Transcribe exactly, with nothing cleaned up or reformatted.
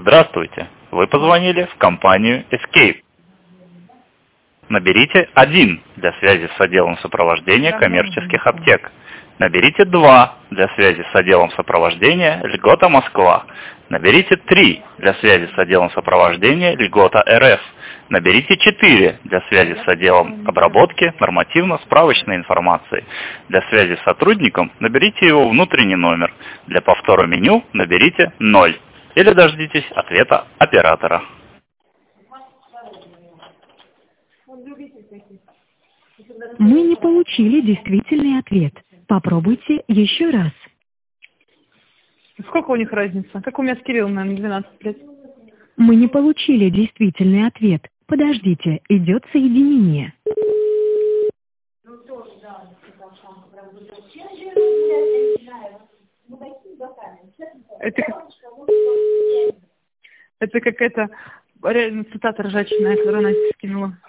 Здравствуйте. Вы позвонили в компанию Escape. Наберите один для связи с отделом сопровождения коммерческих аптек. Наберите два для связи с отделом сопровождения Льгота Москва. Наберите три для связи с отделом сопровождения Льгота эр эф. Наберите четыре для связи с отделом обработки нормативно-справочной информации. Для связи с сотрудником наберите его внутренний номер. Для повтора меню наберите ноль. Или дождитесь ответа оператора. Мы не получили действительный ответ. Попробуйте еще раз. Сколько у них разница? Как у меня с Кириллом, наверное, двенадцать лет. Мы не получили действительный ответ. Подождите, идет соединение. Это, как... Это какая-то реально цитата ржачная, которую она скинула.